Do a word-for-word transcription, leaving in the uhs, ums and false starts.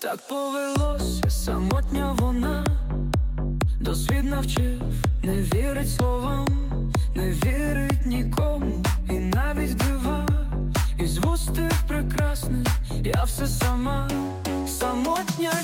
Так повелося, самотня вона, досвід навчив, не вірить словам, не вірить нікому, і навіть дива, із вуст тих прекрасних я все сама, самотня